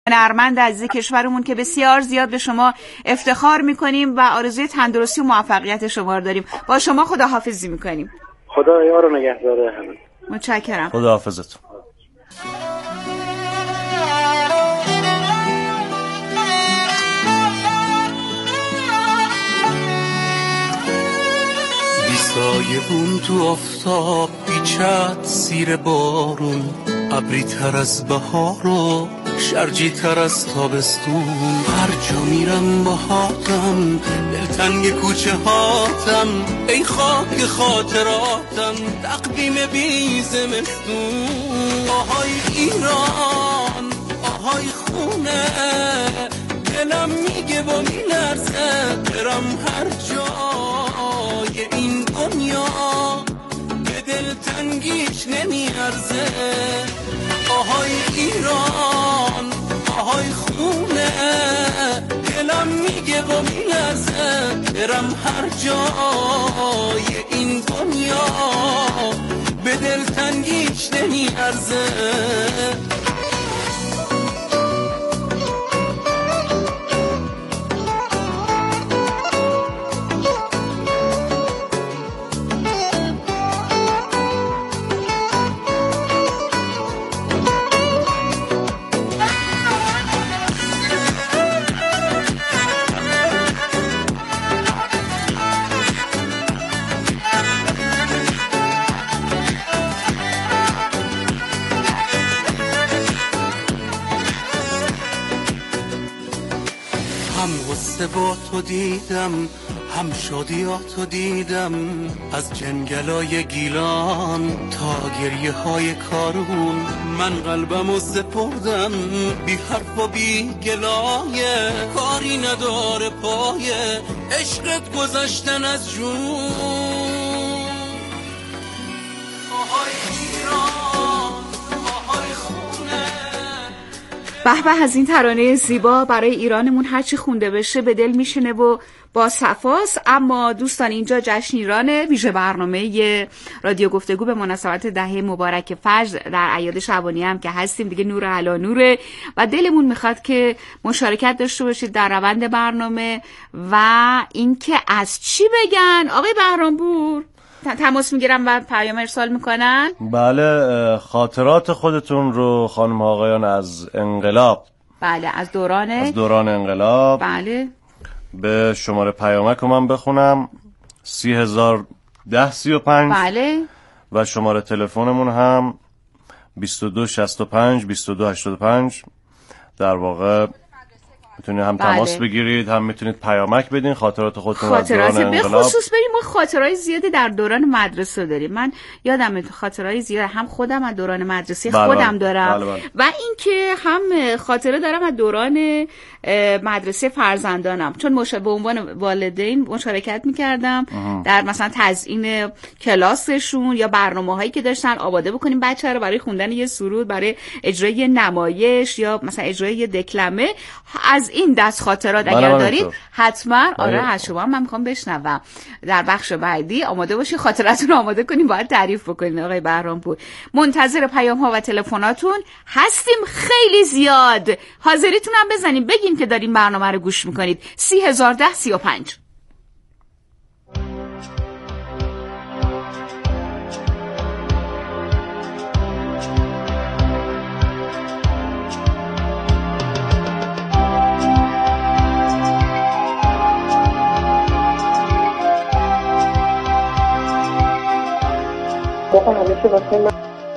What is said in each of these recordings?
هنرمند عزیز کشورمون که بسیار زیاد به شما افتخار میکنیم و آرزوی تندرستی و موفقیت شما رو داریم. با شما خداحافظی میکنیم. خدا یار و نگهدار همه. متشکرم. خداحافظتون. سایبون تو آفتاب بیچت سیر بارون، ابری تر از بهار و شرجی تر از تابستون. هر جا میرم با هاتم، دلتنگ کوچه هاتم، ای خاک خاطراتم، تقویم بی زمستون. آهای ایران، آهای خونه، دلم میگه با میلرزه برم هر جای این دنیا، به دل تنگیش نمیارزه. آهای ایران، آهای خونه، دلم میگه با میلرزه برم هر جای این دنیا، به دل تنگیش نمیارزه. با تو دیدم، هم شادیاتو دیدم، از جنگلای گیلان تا گریه های کارون. من قلبمو سپردم بی حرف و بی گلایه، کاری نداره پایه عشقت گذشتن از جون. آهای ایران، آهای خونه. به به از این ترانه زیبا برای ایرانمون هرچی خونده بشه به دل میشنه و با صفاست. اما دوستان اینجا جشن ایرانه، ویژه برنامه رادیو گفتگو به مناسبت دهه مبارک فجر در اعیاد شعبانی هم که هستیم دیگه، نور علی نوره و دلمون میخواد که مشارکت داشته باشید در روند برنامه و اینکه از چی بگن. آقای بهرامپور تماس میگیرم و پیام ارسال میکنن. بله، خاطرات خودتون رو خانم آقایان از انقلاب. بله، از دوران انقلاب. بله، به شماره پیامک من بخونم 301035. بله. و شماره تلفنمون هم 2265 2285. در واقع میتونید هم تماس بگیرید، هم میتونید پیامک بدین خاطرات خودتون از دوران انقلاب. به خصوص بریم، ما خاطرهای زیادی در دوران مدرسه داریم. من یادم خاطرهای زیاد هم خودم از دوران مدرسه خودم دارم. و اینکه هم خاطره دارم از دوران مدرسه فرزندانم، چون به عنوان والدین مشارکت میکردم در مثلا تزیین کلاسشون یا برنامه‌هایی که داشتن آماده بکنیم بچه‌ها رو برای خوندن یه سرود، برای اجرای نمایش یا مثلا اجرای یه دکلمه. از این دست خاطرات اگر دارید حتما از شما من میخوام بشنوم. در بخش بعدی آماده باشین، خاطراتتون رو آماده کنین، باید تعریف بکنین. آقای بهرامپور منتظر پیام ها و تلفناتون هستیم، خیلی زیاد. حاضریتون هم بزنین بگین که دارین برنامه رو گوش میکنید. 301035. همیشه واسه من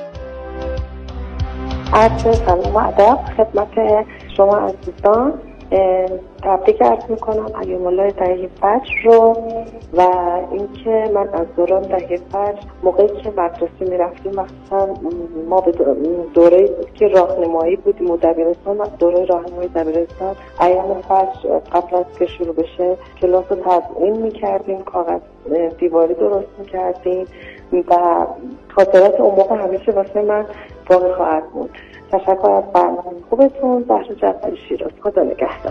عرض سلام و ادب خدمت شما عزیزان. تبریک عرض میکنم ایام الله دهه فجر رو و اینکه من از دوران دهه فجر موقعی که مدرسه میرفتیم، مثلا ما به دوره که راهنمایی بودیم و دبیرستان، دوره راهنمایی دبیرستان ایام فجر قبل از که شروع بشه کلاس رو تزیین میکردیم، کاغذ دیواری درست میکردیم و خاطرات اون موقع همیشه واسه من باقی خواهد بود. تشکر از برنامه خوبتون. زهرا جعفری شیراز. خدا نگهدار.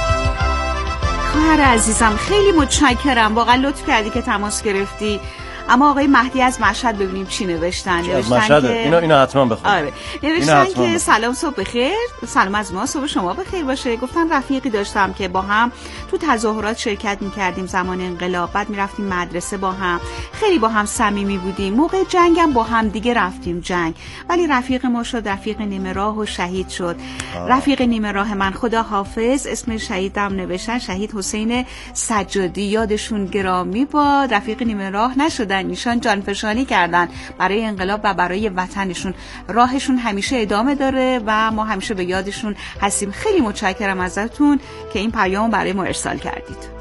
خواهر عزیزم خیلی متشکرم، واقعا لطف کردی که تماس گرفتی. اما آقای مهدی از مشهد ببینیم چی نوشتن. نوشتن که اینا حتما بخونید. آره نوشتن که سلام، صبح بخیر. سلام از ما، صبح شما بخیر باشه. گفتن رفیقی داشتم که با هم تو تظاهرات شرکت می‌کردیم زمان انقلاب، بعد می‌رفتیم مدرسه با هم، خیلی با هم صمیمی بودیم. موقع جنگم با هم دیگه رفتیم جنگ، ولی رفیق ما شد رفیق نیمه راه و شهید شد. رفیق نیمه راه من خدا حافظ، اسم شهیدم نوشتن شهید حسین سجادی، یادشون گرامی باد. رفیق نیمه راه نشدن، ایشان جانفشانی کردن برای انقلاب و برای وطنشون. راهشون همیشه ادامه داره و ما همیشه به یادشون هستیم. خیلی متشکرم ازتون که این پیام برای ما ارسال کردید.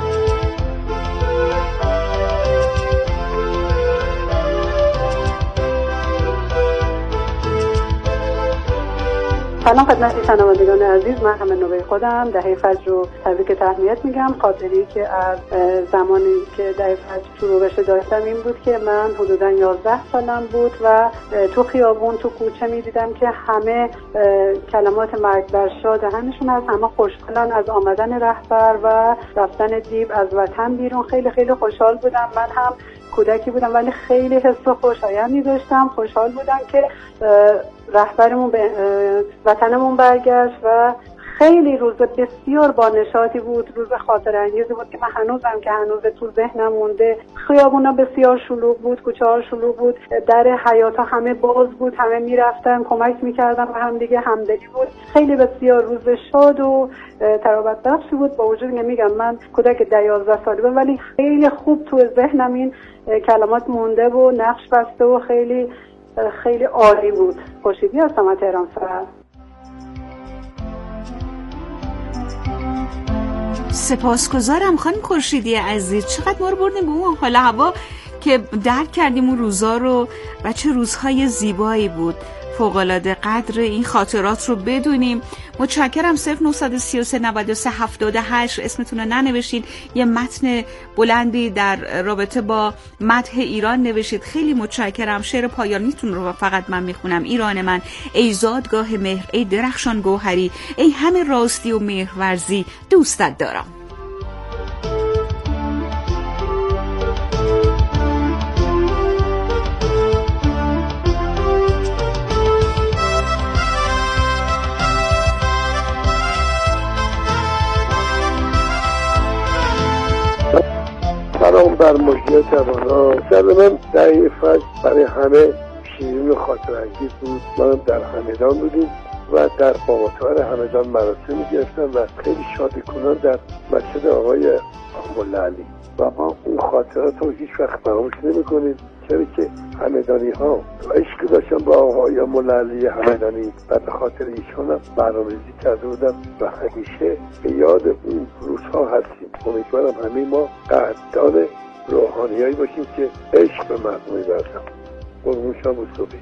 سلام خدمت شنوندگان عزیز، من همه نوبه خودم دهه فجر رو تبریک تهنیت میگم. خاطری که از زمانی که دهه فجر شروع بشه داشتم این بود که من حدودا 11 سالم بود و تو خیابون تو کوچه میدیدم که همه کلمات مرگ بر شاد همشون از همه خوشحالن از آمدن رهبر و رفتن دیو از وطن بیرون. خیلی خیلی خوشحال بودم. من هم کودکی بودم ولی خیلی حس خوشایندی داشتم. خوشحال بودم که رهبرمون به وطنمون برگشت و خیلی روز بسیار با نشاطی بود، روز خاطر انگیزی بود که من هنوزم که هنوز تو ذهنم مونده. خیابونا بسیار شلوغ بود، کوچه ها شلوغ بود، در حیاط ها همه باز بود، همه میرفتن کمک میکردن و هم دیگه همدلی بود. خیلی بسیار روز شاد و تراوت بخشی بود. با وجود که میگم من کودک 11 ساله بودم ولی خیلی خوب تو ذهنم این کلمات مونده و نقش بسته و خیلی خیلی عالی بود. خورشیدی هستم از تهران فرا. سپاسگزارم خانم خورشیدی عزیز، چقدر ما رو بردیم به اون حال هوا که درک کردیم اون روزا رو و چه روزهای زیبایی بود. فوق‌العاده قدر این خاطرات رو بدونیم. متشکرم. 0933 93 78 اسمتون رو ننوشید، یه متن بلندی در رابطه با مدح ایران نوشید. خیلی متشکرم. شعر پایانیتون رو فقط من میخونم. ایران من ای زادگاه مهر، ای درخشان گوهری، ای همه راستی و مهرورزی، دوستت دارم. سلام بر مجری جوانان. شب من دهه فجر برای همه شیرین و خاطر انگیز بود. من در همدان بودیم و در باغاتوار همدان مراسم گرفتم و خیلی شادی کنان در مسجد آقای آقای علی و ما اون خاطرات رو هیچ وقت فراموش نمی‌کنیم، چرا که همدانی ها عشق داشتن با آقای مولالی همدانی و به خاطر ایشان هم برنامه‌ریزی کرده بودم و همیشه به یاد اون روزها هستیم. امیدوارم همه ما قدردان روحانیایی باشیم که عشق به مردم می‌ورزن. قربون شما صبحی.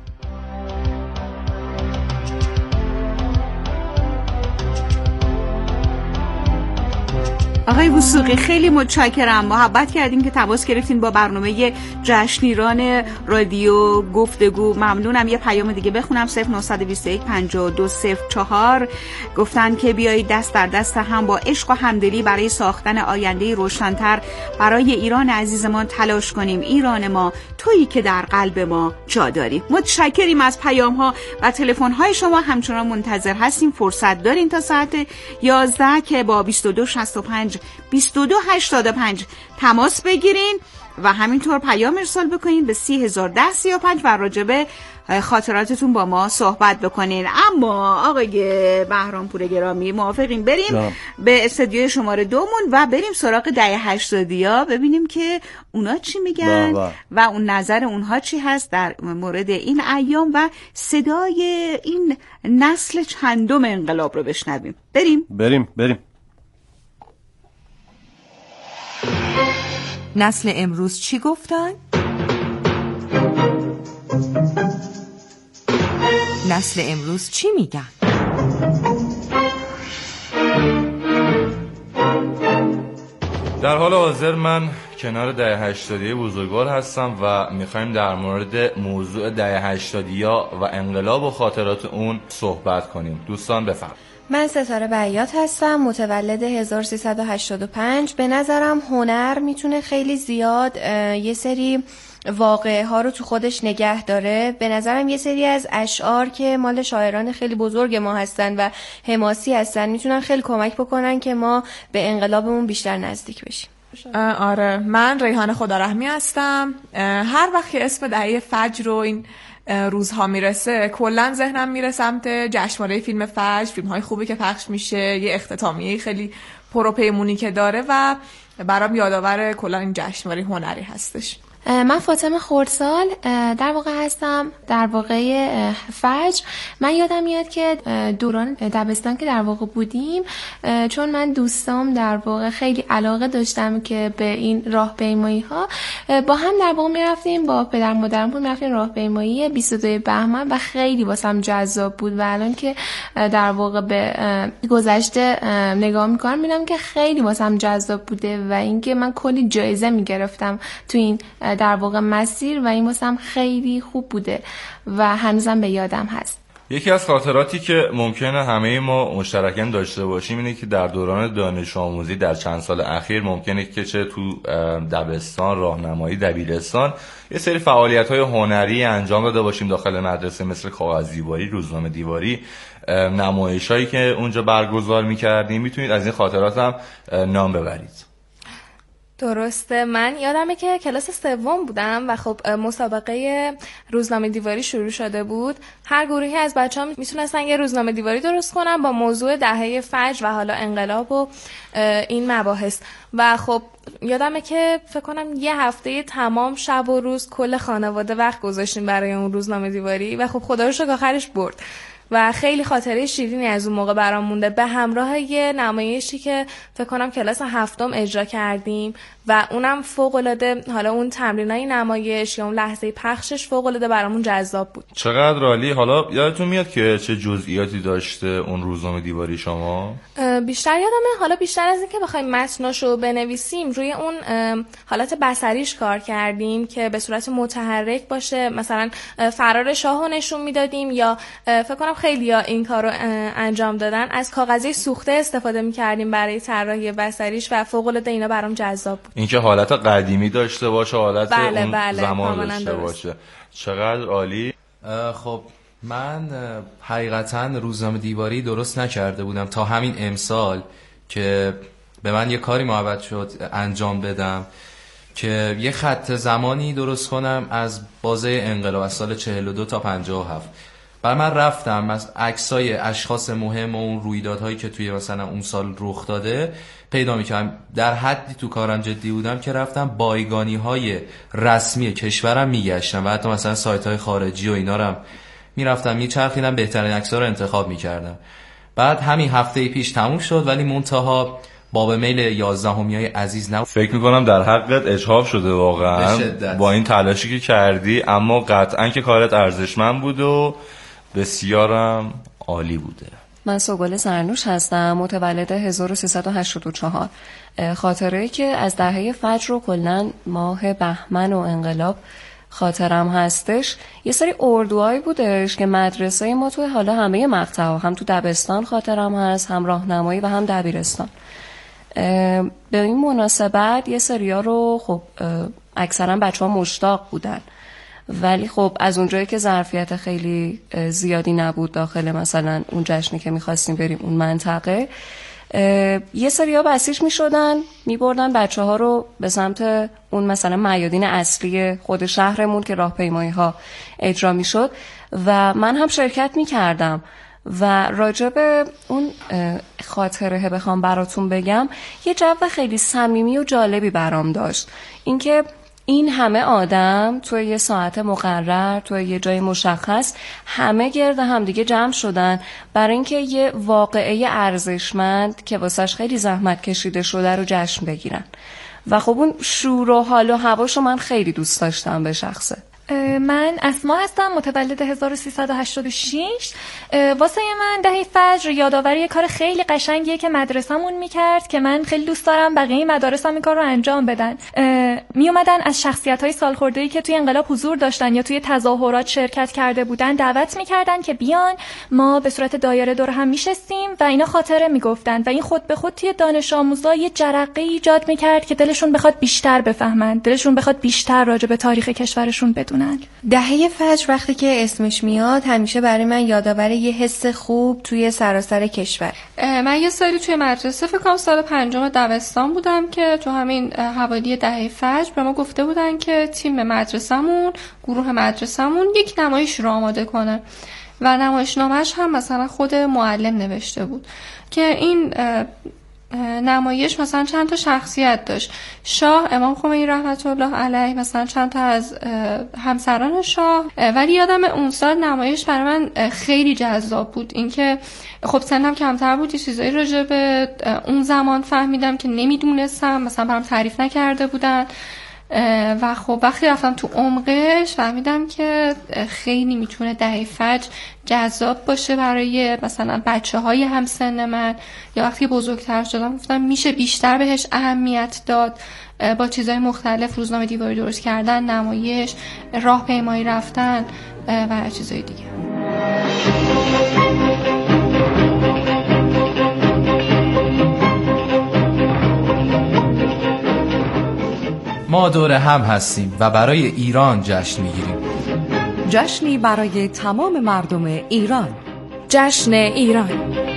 آقای وثوقی خیلی متشکرم، محبت کردین که تماس گرفتین با برنامه جشن ایران رادیو گفتگو. ممنونم. یه پیام دیگه بخونم. 0921 5204 گفتن که بیایید دست در دست هم با عشق و همدلی برای ساختن آینده روشن‌تر برای ایران عزیزمان تلاش کنیم. ایران ما تویی که در قلب ما جا داری. متشکریم از پیام ها و تلفن های شما. همچنان منتظر هستیم. فرصت دارین تا ساعت 11 که با 2265 2285 تماس بگیرین و همینطور پیام ارسال بکنین به 301035 و راجبه خاطراتتون با ما صحبت بکنین. اما آقای بهرامپور گرامی موافقیم بریم به استودیو شماره 2 و بریم سراغ دهه 80 ببینیم که اونا چی میگن و اون نظر اونها چی هست در مورد این ایام و صدای این نسل چندم انقلاب رو بشنویم. بریم. نسل امروز چی گفتن؟ نسل امروز چی میگن؟ در حال حاضر من کنار دهه 80 بزرگوار هستم و میخوایم در مورد موضوع دهه 80 و انقلاب و خاطرات اون صحبت کنیم. دوستان بفرمایید. من ستاره بیات هستم، متولد 1385. به نظرم هنر میتونه خیلی زیاد یه سری واقعه ها رو تو خودش نگه داره. به نظرم یه سری از اشعار که مال شاعران خیلی بزرگ ما هستن و حماسی هستن میتونن خیلی کمک بکنن که ما به انقلابمون بیشتر نزدیک بشیم. آره، من ریحانه خدارحمی هستم. هر وقت که اسم دهه فجر رو این روزها میرسه کلا ذهنم میره سمت جشنواره فیلم فجر، فیلم‌های خوبی که پخش میشه، یه اختتامیه خیلی پروپیمونی که داره و برام یادآور کلا این جشنواره هنری هستش. من فاطمه خردسال در واقع هستم. در واقع فجر من یادم میاد که دوران دبستان که در واقع بودیم، چون من دوستام در واقع خیلی علاقه داشتم که به این راهپیمایی ها با هم در واقع میرفتیم، با پدر مادرم میرفتیم راهپیمایی 22 بهمن و خیلی واسم جذاب بود و الان که در واقع به گذشته نگاه میکنم میبینم که خیلی واسم جذاب بوده و اینکه من کلی جایزه میگرفتم تو این در واقع مسیر و این واسم خیلی خوب بوده و هنوزم به یادم هست. یکی از خاطراتی که ممکنه همه ما مشترکاً داشته باشیم اینه که در دوران دانش آموزی در چند سال اخیر ممکنه که چه تو دبستان، راهنمایی، دبیرستان یه سری فعالیت‌های هنری انجام داده باشیم داخل مدرسه، مثل کاغذ دیواری، روزنامه دیواری، نمایشایی که اونجا برگزار می‌کردیم. میتونید از این خاطرات هم نام ببرید. درسته، من یادمه که کلاس سوم بودم و خب مسابقه روزنامه دیواری شروع شده بود. هر گروهی از بچه‌ها میتونستن یه روزنامه دیواری درست کنن با موضوع دهه فجر و حالا انقلاب و این مباحث و خب یادمه که فکر کنم یه هفته تمام شب و روز کل خانواده وقت گذاشتیم برای اون روزنامه دیواری و خب خدا رو شکر آخرش برد و خیلی خاطره شیرینی از اون موقع برام مونده، به همراه یه نمایشی که فکر کنم کلاس هفتم اجرا کردیم و اونم فوق‌العاده، حالا اون تمرینای نمایش یا اون لحظه پخشش فوق‌العاده برامون جذاب بود. چقدر عالی. حالا یادتون میاد که چه جزئیاتی داشته اون روزنامه دیواری شما؟ بیشتر یادمه، حالا بیشتر از این که بخوایم متناشو بنویسیم روی اون حالت بصریش کار کردیم که به صورت متحرک باشه، مثلا فرار شاهو نشون میدادیم یا فکر کنم خیلی‌ها این کارو انجام دادن، از کاغذی سوخته استفاده می‌کردیم برای طراحی بصریش و فوق‌العاده اینا برام جذاب بود. اینکه حالت قدیمی داشته باشه، حالت بله، اون بله، زمان داشته باشه. چقدر عالی. خب من حقیقتاً روزنامه دیواری درست نکرده بودم تا همین امسال که به من یه کاری محبت شد انجام بدم که یه خط زمانی درست کنم از بازه انقلاب از سال 42 تا 57. بعد من رفتم از عکسای اشخاص مهم و اون رویدادهایی که توی مثلا اون سال رخ داده پیدا می‌کردم. در حدی تو کارم جدی بودم که رفتم بایگانی‌های رسمی کشورم میگشتم و حتی مثلا سایت‌های خارجی و اینا رو میرفتم میچرخیدم، بهترین عکس‌ها رو انتخاب می‌کردم. بعد همین هفته پیش تموم شد ولی منتها باب میل 11میای عزیز نبود. فکر میکنم در حقت اجحاف شده واقعا با این تلاشی که کردی، اما قطعا که کارت ارزشمند بود و بسیارم عالی بوده. من سوگل زرنوش هستم، متولد 1384. خاطره‌ای که از دهه فجر رو کلاً ماه بهمن و انقلاب خاطرم هستش، یه سری اردوهایی بودش که مدرسه ما توی حالا همه مقطع‌ها، هم تو دبستان خاطرم هست، هم راهنمایی و هم دبیرستان. به این مناسبت یه سریا رو خب اکثرا بچه‌ها مشتاق بودن، ولی خب از اونجایی که ظرفیت خیلی زیادی نبود داخل مثلا اون جشنی که می‌خواستیم بریم اون منطقه، یه سریا بسیج می‌شدن می‌بردن بچه‌ها رو به سمت اون مثلا میادین اصلی خود شهرمون که راهپیمایی‌ها اجرا می‌شد و من هم شرکت می‌کردم و راجب اون خاطره بخوام براتون بگم، یه جو خیلی صمیمی و جالبی برام داشت. اینکه این همه آدم توی یه ساعت مقرر توی یه جای مشخص همه گرد هم دیگه جمع شدن برای اینکه یه واقعه ارزشمند که واسش خیلی زحمت کشیده شده رو جشن بگیرن و خب اون شور و حال و هواشو من خیلی دوست داشتم به شخصه. من اسما هستم، متولد 1386. واسه من دهه فجر یادآوری کار خیلی قشنگیه که مدرسمون میکرد که من خیلی دوست دارم بقیه مدارس هم این کار رو انجام بدن. میومدن از شخصیت‌های سالخورده‌ای که توی انقلاب حضور داشتن یا توی تظاهرات شرکت کرده بودن دعوت میکردن که بیان، ما به صورت دایره دور هم میشستیم و اینا خاطره میگفتن و این خود به خود توی دانش آموزا یه جرقه ایجاد میکرد که دلشون بخواد بیشتر بفهمن، دلشون بخواد بیشتر راجع به تاریخ کشورشون بدونن. دهه فجر وقتی که اسمش میاد همیشه برای من یادآور یه حس خوب توی سراسر کشور. من یه سالی توی مدرسه فکر کنم سال 5 دبستان بودم که تو همین حوالی دهه فجر به ما گفته بودن که تیم مدرسمون، گروه مدرسمون یک نمایش رو آماده کنه و نمایشنامه‌اش هم مثلا خود معلم نوشته بود که این نمایش مثلا چند تا شخصیت داشت. شاه، امام خمینی رحمت الله علیه، مثلا چند تا از همسران شاه. ولی یادم اون سال نمایش برای من خیلی جذاب بود، اینکه خب سنم کمتر بود، یه چیزایی راجع به اون زمان فهمیدم که نمیدونستم، مثلا برام تعریف نکرده بودن و خب وقتی رفتم تو عمقش فهمیدم که خیلی میتونه دهه فجر جذاب باشه برای مثلا بچه‌های همسن من، یا وقتی بزرگتر شدم گفتم میشه بیشتر بهش اهمیت داد، با چیزهای مختلف، روزنامه دیواری درست کردن، نمایش، راهپیمایی رفتن و چیزهای دیگه. ما دور هم هستیم و برای ایران جشن میگیریم. جشنی برای تمام مردم ایران. جشن ایران.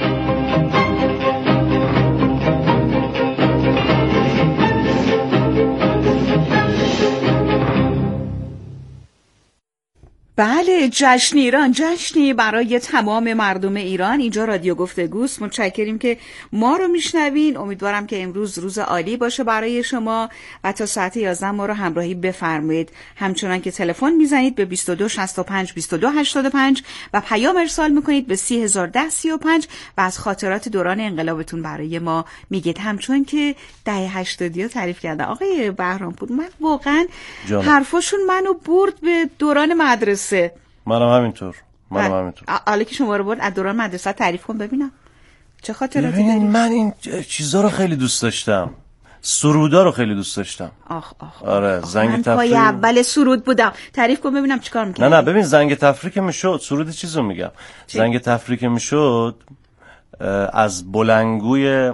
بله، جشن ایران، جشنی برای تمام مردم ایران. اینجا رادیو گفتگوست. متشکریم که ما رو میشنوین. امیدوارم که امروز روز عالی باشه برای شما و تا ساعت 11 ما رو همراهی بفرمایید. همچنان که تلفن میزنید به 22 65 22 85 و پیام ارسال میکنید به 3010 35 و از خاطرات دوران انقلابتون برای ما میگید. همچون که دهه 80 تعریف کردن آقای بهرامپور، من واقعا حرفاشون منو برد به دوران مدرسه. منم همینطور. حالا که شما رو برد از دوران مدرسه تعریف کن ببینم چه خاطراتی داری. من این چیزا رو خیلی دوست داشتم، سرودا رو خیلی دوست داشتم. آره، زنگ تفریح. پای اول سرود بودم. تعریف کن ببینم چیکار می‌کردی. نه ببین، زنگ تفریح که میشد، سرود چیزو میگم. زنگ تفریح که میشد از بلنگوی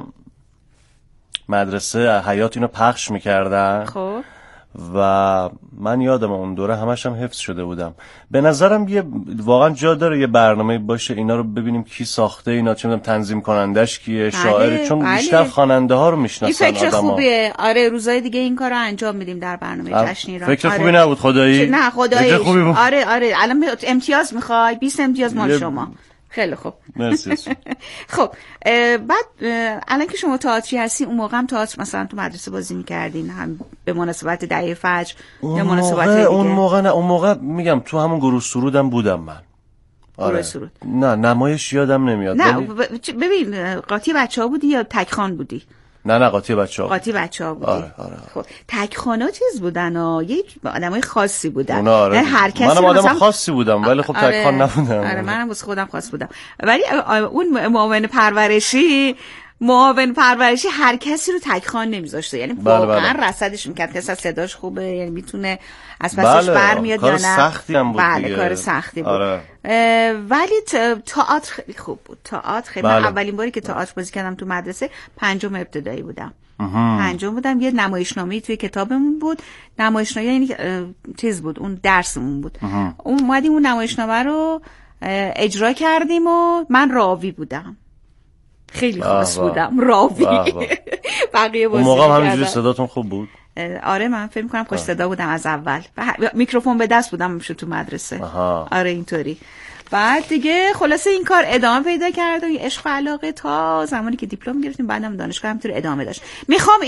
مدرسه حیات اینو پخش میکردن. خب و من یادم اون دوره همش هم حفظ شده بودم. به نظرم یه واقعا جا داره یه برنامه باشه اینا رو ببینیم کی ساخته اینا، چه میدونم تنظیم کنندش کیه، شاعر، چون بیشتر خواننده ها رو میشناسن آدما. این فکر خوبیه. آره، روزای دیگه این کارو انجام میدیم در برنامه جشن ایران. فکر خوبی نبود خدایی؟ نه خدایی. آره الان امتیاز میخوای؟ 20 امتیاز مال شما. خیلی خوب، مرسی. خب بعد الان که شما تئاتری هستی، اون موقع هم تئاتر مثلا تو مدرسه بازی می‌کردین، هم به مناسبت دهه فجر یا مناسبت دیگه؟ اون موقع میگم تو همون گروه سرودم بودم من. گروه سرود؟ نه نمایش یادم نمیاد. نه ببین، قاطی بچه‌ها بودی یا تکخوان بودی؟ نه قاطی بچه‌ها. قاطی بچه‌ها بودی. آره. خب تکخوانا چیز بودن یه آدمای خاصی بودن. آره. هر کسی منم آدم خاصی بودم ولی خب تکخوان نبودم. آره منم واسه خودم خاص بودم. ولی اون معاون پرورشی هر کسی رو تکخوان نمیذاشته، یعنی واقعا رصدش میکرد که صداش خوبه، یعنی میتونه از پسش برمیاد یا نه. کار سختی هم بود دیگه. کار سختی بود. آره. ولی تئاتر خیلی خوب بود. تئاتر خیلی من اولین باری که تئاتر بازی کردم تو مدرسه 5 ابتدایی بودم. 5 بودم. یه نمایشنامه توی کتابمون بود. نمایشنامه یعنی چیز بود، اون درسمون بود. اومدیم اون نمایشنامه رو اجرا کردیم و من راوی بودم. خیلی خاص بودم، راوی. بقیه بازی اون موقع همینجوری صداتون خوب بود؟ آره من فکر می‌کنم خوش صدا بودم از اول. میکروفون به دست بودم میشه تو مدرسه. آره اینطوری. بعد دیگه خلاصه این کار ادامه پیدا کرد و عشق و علاقه تا زمانی که دیپلم گرفتیم، بعدم دانشگاه همینطور ادامه داشت. میخوام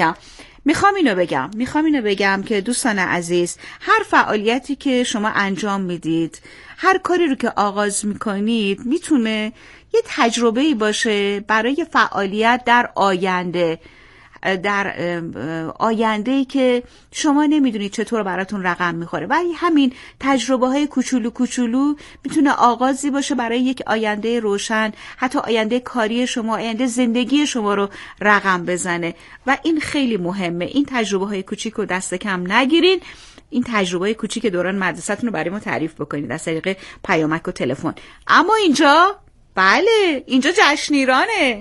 اینو بگم که دوستان عزیز، هر فعالیتی که شما انجام میدید، هر کاری رو که آغاز میکنید، میتونه یه تجربه‌ای باشه برای فعالیت در آینده. در آینده‌ای که شما نمیدونید چطور براتون رقم میخوره و همین تجربه‌های کوچولو کوچولو میتونه آغازی باشه برای یک آینده روشن، حتی آینده کاری شما، آینده زندگی شما رو رقم بزنه و این خیلی مهمه. این تجربه‌های کوچیک رو دست کم نگیرین. این تجربه کوچیک دوران مدرسه‌تون رو برای ما تعریف بکنید از طریق پیامک و تلفن. اما اینجا بله، اینجا جشن ایرانه.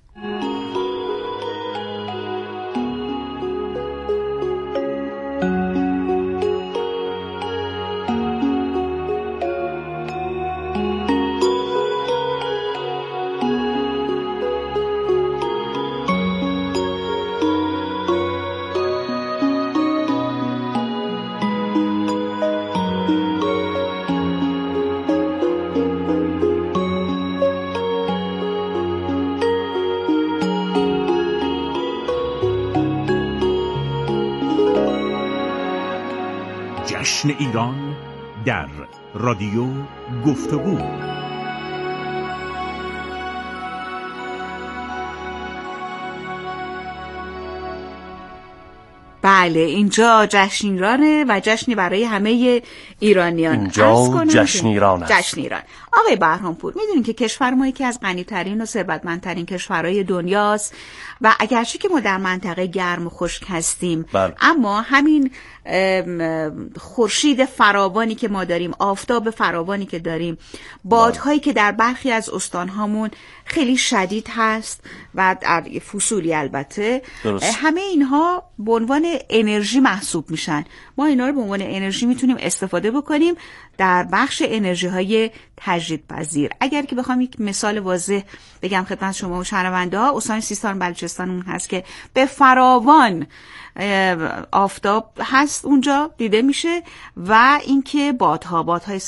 جشن ایران در رادیو گفتگو. بله، اینجا جشن ایرانه و جشنی برای همه ایرانیان. اینجا جشن ایران است. جشن ایران. آقای بهرامپور، میدونین که کشور ما یکی از غنی‌ترین و ثروتمندترین کشورهای دنیاست و اگرچه که ما در منطقه گرم و خشک هستیم، اما همین خورشید فراوانی که ما داریم، آفتاب فراوانی که داریم، بادهایی که در برخی از استانهامون خیلی شدید هست و در فصولی البته، همه اینها به عنوان انرژی محسوب میشن. ما اینا رو به عنوان انرژی میتونیم استفاده بکنیم در بخش انرژی های تجدیدپذیر. اگر که بخوام یک مثال واضح بگم خدمت شما و شنونده ها، استان سیستان بلوچستان اون هست که به فراوان آفتاب هست اونجا دیده میشه و اینکه بادهای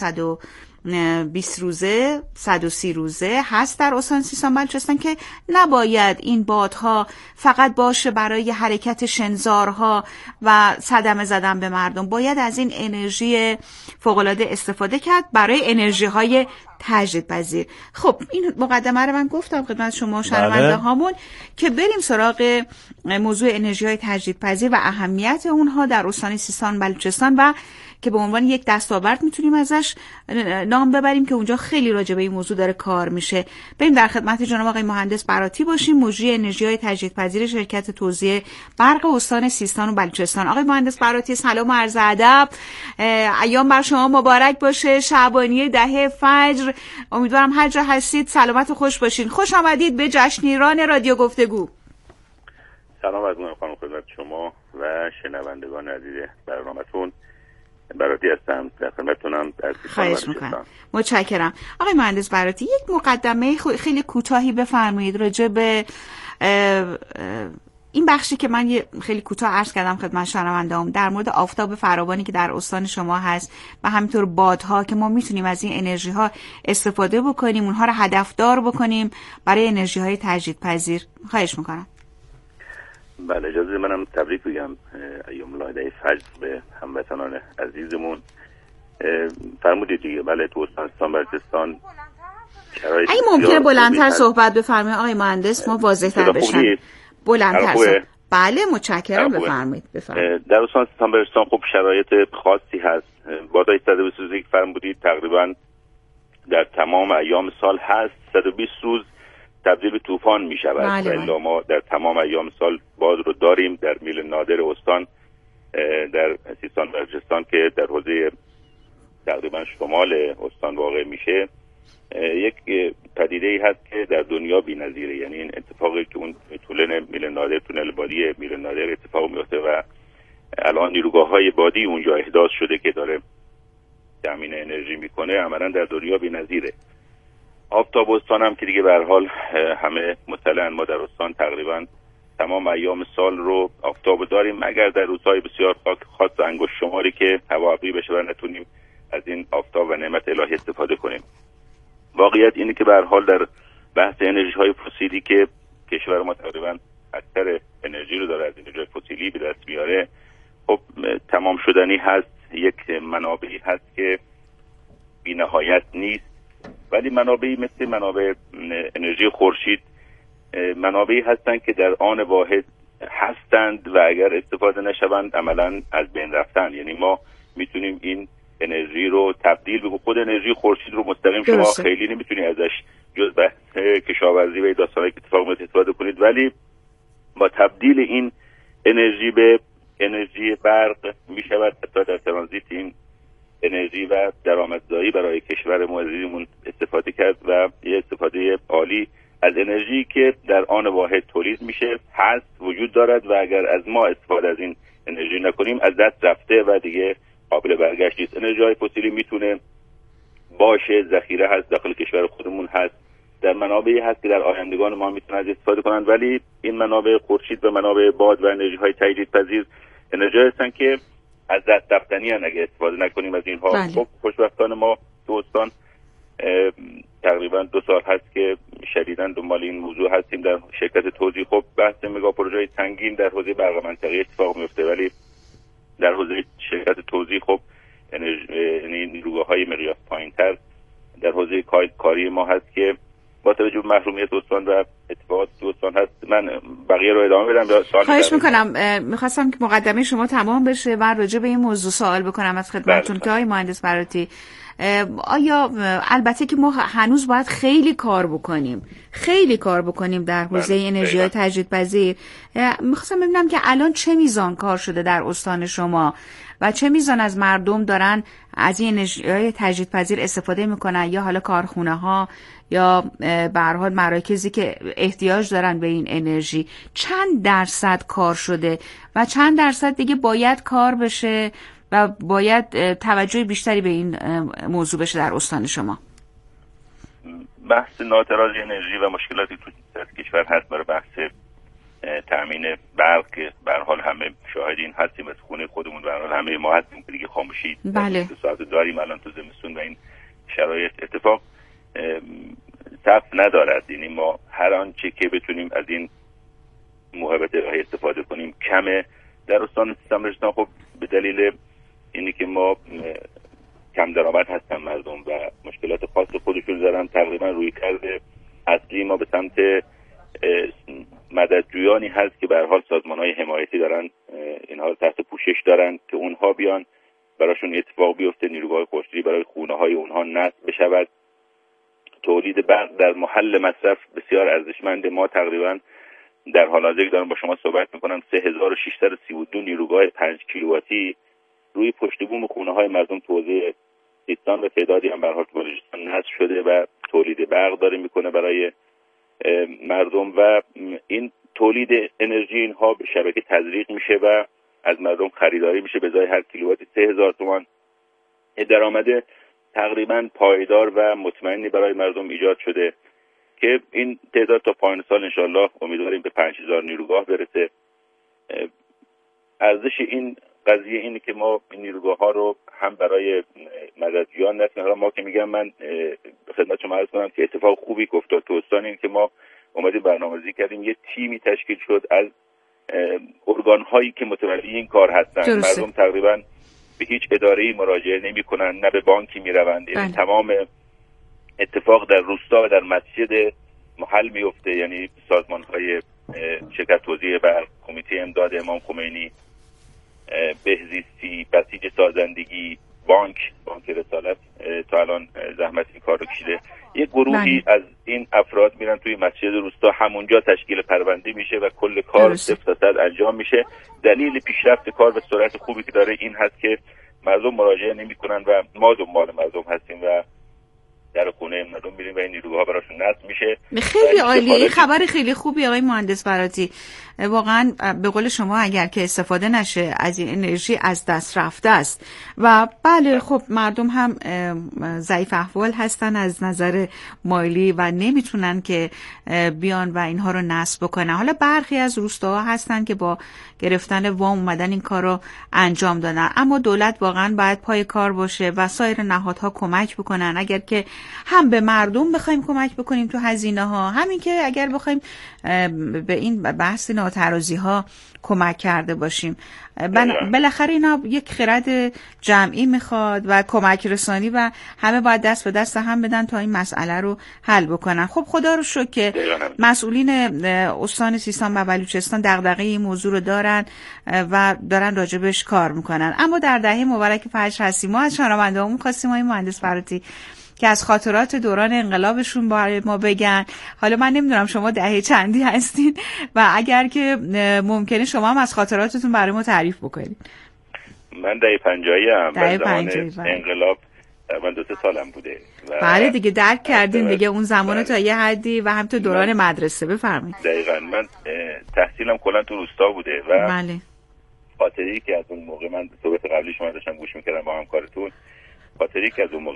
120 روزه 130 روزه هست در استان سیستان بلوچستان که نباید این بادها فقط باشه برای حرکت شنزارها و صدمه زدن به مردم، باید از این انرژی فوق‌العاده استفاده کرد برای انرژی های تجدیدپذیر. خب این مقدمه رو من گفتم خدمت شما شنونده هامون که بریم سراغ موضوع انرژی های تجدیدپذیر و اهمیت اونها در استان سیستان بلوچستان و که به عنوان یک دستاورد میتونیم ازش نام ببریم که اونجا خیلی راجع به این موضوع داره کار میشه. بریم در خدمت جناب آقای مهندس براتی باشیم، مجری انرژی های تجدیدپذیر شرکت توزیع برق استان سیستان و بلوچستان. آقای مهندس براتی سلام و عرض ادب، ایام بر شما مبارک باشه، شعبانی دهه فجر. امیدوارم هر جا هستید سلامت و خوش باشین. خوش آمدید به جشن ایران رادیو گفتگو. سلام از من خانم خدمت شما و شنوندگان عزیز برنامه‌تون. براتی هستم، در خدمتتونم. خواهش میکنم. متشکرم. آقای مهندس براتی، یک مقدمه خیلی کوتاهی بفرمایید راجع به این بخشی که من خیلی کوتاه عرض کردم خدمت شنونده‌ام در مورد آفتاب فراوانی که در استان شما هست و همینطور بادها که ما میتونیم از این انرژی ها استفاده بکنیم، اونها رو هدفدار بکنیم برای انرژی های تجدیدپذیر. خواهش میکنم. بله، اجازه منم تبریک بگم ایام لایده فجر به هموطنان عزیزمون. فرمودید دیگه، بله تو استان سیستان بلوچستان اگه ممکنه بلندتر صحبت بفرمایید آقای مهندس، ما واضح‌تر بشن. بلندتر صحبت. بله متشکرم، بفرمایید. در استان سیستان بلوچستان خب شرایط خاصی هست. بادهای 120 روزی که فرمودید تقریبا در تمام ایام سال هست. 120 روز تبدیل به طوفان می شود. بله. ما در تمام ایام سال باد رو داریم در میل نادر استان در سیستان بلوچستان که در حوزه تقریبا شمال استان واقع میشه. یک پدیده ای هست که در دنیا بی‌نظیره، یعنی این اتفاقی که اون تونل میل نادر، تونل بادی میل نادر اتفاق میفته و الان نیروگاه‌های بادی اونجا احداث شده که داره تامین انرژی میکنه، عملاً در دنیا بی‌نظیره. آفتاب استان هم که دیگه به هر حال همه مطلعن، ما در استان تقریبا تمام ایام سال رو آفتاب داریم، مگر در روزهای بسیار خاص و انگشت شماری که هوا ابری بشه و نتونیم از این آفتاب و نعمت الهی استفاده کنیم. واقعیت اینه که به هر حال در بحث انرژی های فسیلی که کشور ما تقریبا اکثر انرژی رو داره از انرژی فسیلی به دست میاره، خب تمام شدنی هست. یک منابعی هست که بی نهایت نیست، ولی منابعی مثل منابع انرژی خورشید منابعی هستن که در آن واحد هستند و اگر استفاده نشوند عملا از بین رفتن. یعنی ما میتونیم این انرژی رو تبدیل به خود انرژی خورشید رو مستقیم شما خیلی نمیتونی ازش جز بحث کشاورزی و داستانایی که اتفاق میفته استفاده کنید، ولی با تبدیل این انرژی به انرژی برق میشود حتی در ترانزیت این انرژی و درآمدزایی برای کشور ما عزیزمون استفاده کرد و یه استفاده عالی از انرژی که در آن واحد تولید میشه هست وجود دارد و اگر از ما استفاده از این انرژی نکنیم از دست رفته و دیگه قابل برگشت نیست. انرژی های فسیلی میتونه باشه، ذخیره هست، داخل کشور خودمون هست، در منابعی هست که در آیندگان ما میتونن از استفاده کنند، ولی این منابع خورشید و منابع باد و انرژی های تجدیدپذیر انرژی هستن که از دست رفتنی هستن اگه استفاده نکنیم از اینها. خب خوشبختانه ما دوستان تقریبا 2 سال هست که شدیداً دنبال این موضوع هستیم در شرکت توزیع. خب بحث مگا پروژه سنگین در حوزه برق منطقه‌ای اتفاق میفته، ولی در حوزه شرکت توزیع خب یعنی نیروگاه‌های مقیاس پایین‌تر در حوزه کاری ما هست که با توجه به محرومیت استان و اتفاقات استان هست. من بقیه رو ادامه بدم. خواهش میکنم. میخواستم که مقدمه شما تمام بشه و راجع به این موضوع سوال بکنم از خدمتتون که آقای مهندس براتی آیا البته که ما هنوز باید خیلی کار بکنیم در حوزه انرژی‌های تجدیدپذیر. میخواستم ببینم که الان چه میزان کار شده در استان شما و چه میزان از مردم دارن از این انرژی‌های تجدیدپذیر استفاده میکنن، یا حالا کارخونه‌ها یا به هر حال مراکزی که احتیاج دارن به این انرژی. چند درصد کار شده و چند درصد دیگه باید کار بشه و باید توجه بیشتری به این موضوع بشه در استان شما؟ بحث ناترازی انرژی و مشکلاتی تو کشور هست برای بحث تامین برق که به هر حال همه شاهدین هستیم، از خونه خودمون به هر حال همه ما هستیم که دیگه خاموشی بله. 2 ساعت داریم الان تو زمستون و این شرایط اتفاق صف ندارد. یعنی ما هر آنچه که بتونیم از این موهبت الهی استفاده کنیم کمه. در استان سیستان بلوچستان خب به دلیل اینی که ما کم درآمد هستن مردم و مشکلات خاص خودشون دارن، تقریبا روی کرده اصلی ما به سمت مددجویانی هست که به هر حال سازمان‌های حمایتی دارن اینها رو تحت پوشش دارن که اونها بیان براشون اتفاق بیفته، نیروگاه خورشیدی برای خونه‌های اونها نصب بشود. تولید برق در محل مصرف بسیار ارزشمند. ما تقریبا در حال حاضر دارم با شما صحبت میکنم 3632 نیروگاه 5 کیلوواتی روی پشت بوم خونه‌های مردم تو حوزه سیستان و تعدادی هم به هر حال بلوچستان نصب شده و تولید برق داره میکنه برای مردم و این تولید انرژی اینها به شبکه تزریق میشه و از مردم خریداری میشه. به ازای هر کیلوواتی 3000 تومان درآمد تقریبا پایدار و مطمئنی برای مردم ایجاد شده که این تعداد تا پایان سال انشالله امیدواریم به 5000 نیروگاه برسه. ارزش این قضیه اینه که ما این نیروگاه ها رو هم برای مددجویان نتونیم. ما که میگم من خدمت شما عرض کنم که اتفاق خوبی که افتاد تو استان این که ما اومدیم برنامه‌ریزی کردیم، یه تیمی تشکیل شد از ارگان هایی که متولی این کار هستن. مردم تقریبا به هیچ اداره‌ای مراجعه نمی‌کنن، نه به بانکی میروند. یعنی تمام اتفاق در روستا و در مسجد محل میفته. یعنی سازمان‌های شرکت توزیع برق، کمیته امداد امام خمینی، بهزیستی، بسیج سازندگی، بانک رسالت تا الان زحمت این کار رو کشیده. یک گروهی از این افراد میرن توی مسجد روستا، همونجا تشکیل پرونده میشه و کل کار 0 تا 100 انجام میشه. دلیل پیشرفت کار و سرعت خوبی که داره این هست که مردم مراجعه نمیکنن و ما دنبال مردم هستیم و در خونه مردم میریم و این نیروها براشون نصب میشه. خیلی عالی. این خبر خیلی خوبی آقای مهندس براتی. واقعا به قول شما اگر که استفاده نشه از این انرژی از دست رفته است و بله خب مردم هم ضعیف احوال هستن از نظر مالی و نمیتونن که بیان و اینها رو نصب بکنن. حالا برخی از روستاها هستن که با گرفتن وام اومدن این کار رو انجام دادن، اما دولت واقعا باید پای کار باشه و سایر نهادها کمک بکنن. اگر که هم به مردم بخوایم کمک بکنیم تو هزینه ها، همین که اگر بخوایم به این بحث ناترازی ها کمک کرده باشیم. بالاخره اینا یک خرد جمعی میخواد و کمک رسانی و همه باید دست به دست هم بدن تا این مسئله رو حل بکنن. خب خدا رو شکر که مسئولین استان سیستان و بلوچستان دغدغه این موضوع رو دارن و دارن راجبش کار میکنن. اما در دهه مبارک فجر هستیم. ما از شنونده‌هامون خواستیم آقای مهندس فراتی که از خاطرات دوران انقلابشون برای ما بگن. حالا من نمیدونم شما دهه چندی هستین و اگر که ممکنه شما هم از خاطراتتون برای ما تعریف بکنید. من دهه 50ام. در زمان انقلاب من 2-3 سالم بوده. بله دیگه درک کردین دیگه اون زمان تا یه حدی و هم تو دوران مدرسه. بفرمایید. دقیقاً من تحصیلم کلا تو روستا بوده و بله. خاطری که از اون موقع من صحبت قبلی شما داشتم گوش می‌کردم با همکارتون، خاطری که از اون موقع